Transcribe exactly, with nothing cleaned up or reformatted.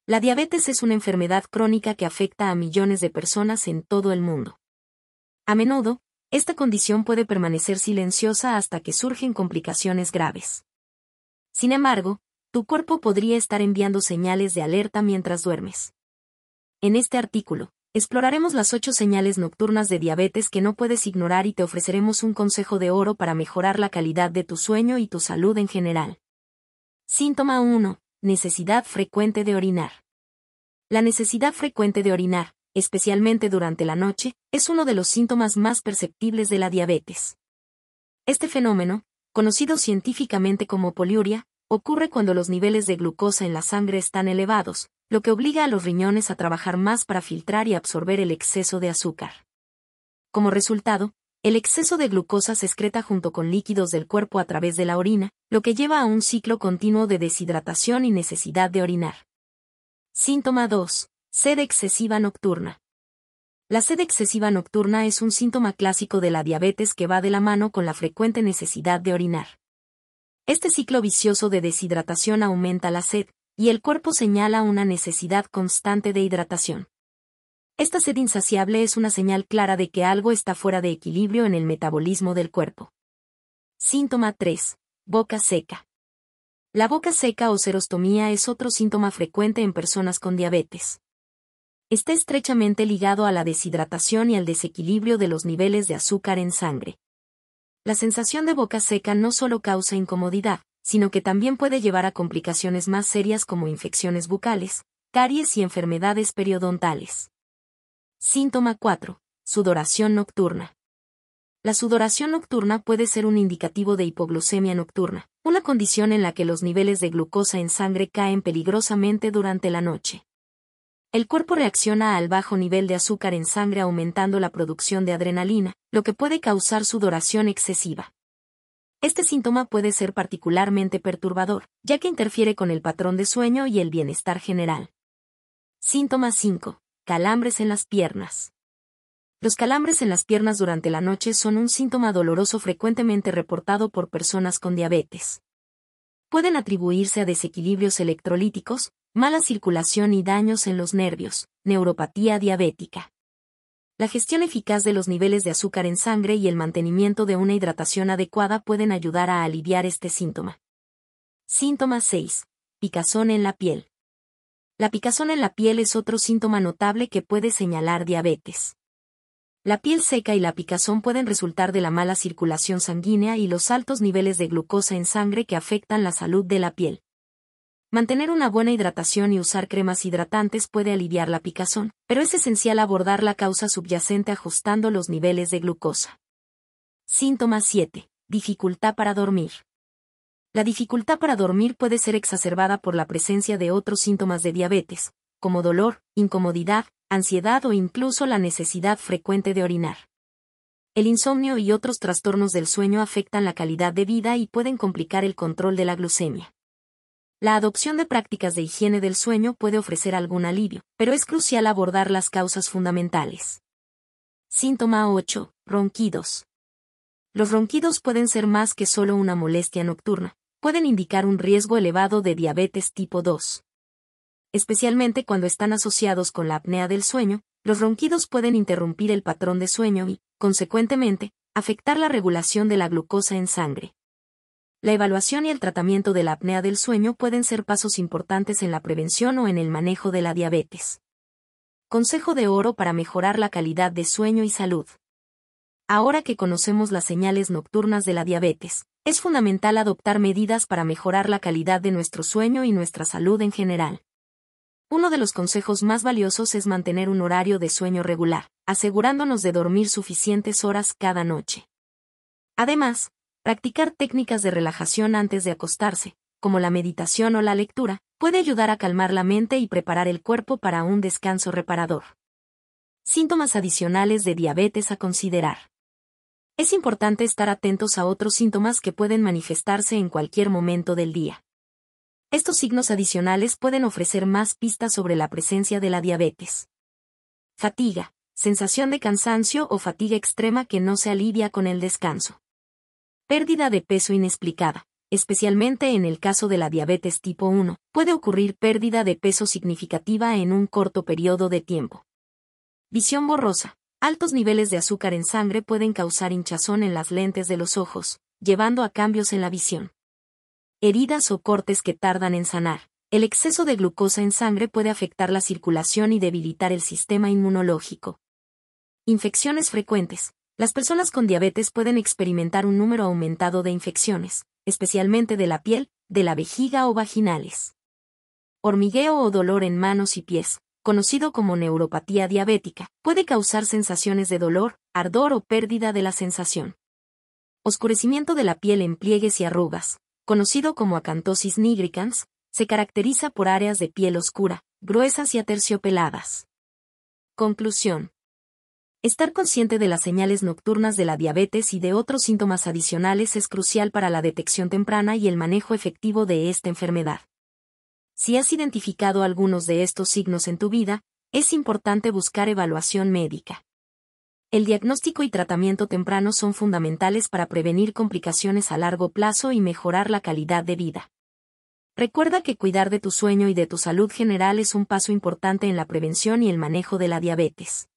La diabetes es una enfermedad crónica que afecta a millones de personas en todo el mundo. A menudo, esta condición puede permanecer silenciosa hasta que surgen complicaciones graves. Sin embargo, tu cuerpo podría estar enviando señales de alerta mientras duermes. En este artículo, exploraremos las ocho señales nocturnas de diabetes que no puedes ignorar y te ofreceremos un consejo de oro para mejorar la calidad de tu sueño y tu salud en general. Síntoma uno. Necesidad frecuente de orinar. La necesidad frecuente de orinar, especialmente durante la noche, es uno de los síntomas más perceptibles de la diabetes. Este fenómeno, conocido científicamente como poliuria, ocurre cuando los niveles de glucosa en la sangre están elevados, lo que obliga a los riñones a trabajar más para filtrar y absorber el exceso de azúcar. Como resultado, el exceso de glucosa se excreta junto con líquidos del cuerpo a través de la orina, lo que lleva a un ciclo continuo de deshidratación y necesidad de orinar. Síntoma dos. Sed excesiva nocturna. La sed excesiva nocturna es un síntoma clásico de la diabetes que va de la mano con la frecuente necesidad de orinar. Este ciclo vicioso de deshidratación aumenta la sed, y el cuerpo señala una necesidad constante de hidratación. Esta sed insaciable es una señal clara de que algo está fuera de equilibrio en el metabolismo del cuerpo. Síntoma tres. Boca seca. La boca seca o serostomía es otro síntoma frecuente en personas con diabetes. Está estrechamente ligado a la deshidratación y al desequilibrio de los niveles de azúcar en sangre. La sensación de boca seca no solo causa incomodidad, sino que también puede llevar a complicaciones más serias como infecciones bucales, caries y enfermedades periodontales. Síntoma cuatro. Sudoración nocturna. La sudoración nocturna puede ser un indicativo de hipoglucemia nocturna, una condición en la que los niveles de glucosa en sangre caen peligrosamente durante la noche. El cuerpo reacciona al bajo nivel de azúcar en sangre aumentando la producción de adrenalina, lo que puede causar sudoración excesiva. Este síntoma puede ser particularmente perturbador, ya que interfiere con el patrón de sueño y el bienestar general. Síntoma cinco. Calambres en las piernas. Los calambres en las piernas durante la noche son un síntoma doloroso frecuentemente reportado por personas con diabetes. Pueden atribuirse a desequilibrios electrolíticos, mala circulación y daños en los nervios, neuropatía diabética. La gestión eficaz de los niveles de azúcar en sangre y el mantenimiento de una hidratación adecuada pueden ayudar a aliviar este síntoma. Síntoma seis. Picazón en la piel. La picazón en la piel es otro síntoma notable que puede señalar diabetes. La piel seca y la picazón pueden resultar de la mala circulación sanguínea y los altos niveles de glucosa en sangre que afectan la salud de la piel. Mantener una buena hidratación y usar cremas hidratantes puede aliviar la picazón, pero es esencial abordar la causa subyacente ajustando los niveles de glucosa. Síntoma siete. Dificultad para dormir. La dificultad para dormir puede ser exacerbada por la presencia de otros síntomas de diabetes, como dolor, incomodidad, ansiedad o incluso la necesidad frecuente de orinar. El insomnio y otros trastornos del sueño afectan la calidad de vida y pueden complicar el control de la glucemia. La adopción de prácticas de higiene del sueño puede ofrecer algún alivio, pero es crucial abordar las causas fundamentales. Síntoma ocho. Ronquidos. Los ronquidos pueden ser más que solo una molestia nocturna, pueden indicar un riesgo elevado de diabetes tipo dos. Especialmente cuando están asociados con la apnea del sueño, los ronquidos pueden interrumpir el patrón de sueño y, consecuentemente, afectar la regulación de la glucosa en sangre. La evaluación y el tratamiento de la apnea del sueño pueden ser pasos importantes en la prevención o en el manejo de la diabetes. Consejo de oro para mejorar la calidad de sueño y salud. Ahora que conocemos las señales nocturnas de la diabetes, es fundamental adoptar medidas para mejorar la calidad de nuestro sueño y nuestra salud en general. Uno de los consejos más valiosos es mantener un horario de sueño regular, asegurándonos de dormir suficientes horas cada noche. Además, practicar técnicas de relajación antes de acostarse, como la meditación o la lectura, puede ayudar a calmar la mente y preparar el cuerpo para un descanso reparador. Síntomas adicionales de diabetes a considerar. Es importante estar atentos a otros síntomas que pueden manifestarse en cualquier momento del día. Estos signos adicionales pueden ofrecer más pistas sobre la presencia de la diabetes. Fatiga, sensación de cansancio o fatiga extrema que no se alivia con el descanso. Pérdida de peso inexplicada, especialmente en el caso de la diabetes tipo uno, puede ocurrir pérdida de peso significativa en un corto periodo de tiempo. Visión borrosa. Altos niveles de azúcar en sangre pueden causar hinchazón en las lentes de los ojos, llevando a cambios en la visión. Heridas o cortes que tardan en sanar. El exceso de glucosa en sangre puede afectar la circulación y debilitar el sistema inmunológico. Infecciones frecuentes. Las personas con diabetes pueden experimentar un número aumentado de infecciones, especialmente de la piel, de la vejiga o vaginales. Hormigueo o dolor en manos y pies, conocido como neuropatía diabética, puede causar sensaciones de dolor, ardor o pérdida de la sensación. Oscurecimiento de la piel en pliegues y arrugas, conocido como acantosis nigricans, se caracteriza por áreas de piel oscura, gruesas y aterciopeladas. Conclusión. Estar consciente de las señales nocturnas de la diabetes y de otros síntomas adicionales es crucial para la detección temprana y el manejo efectivo de esta enfermedad. Si has identificado algunos de estos signos en tu vida, es importante buscar evaluación médica. El diagnóstico y tratamiento temprano son fundamentales para prevenir complicaciones a largo plazo y mejorar la calidad de vida. Recuerda que cuidar de tu sueño y de tu salud general es un paso importante en la prevención y el manejo de la diabetes.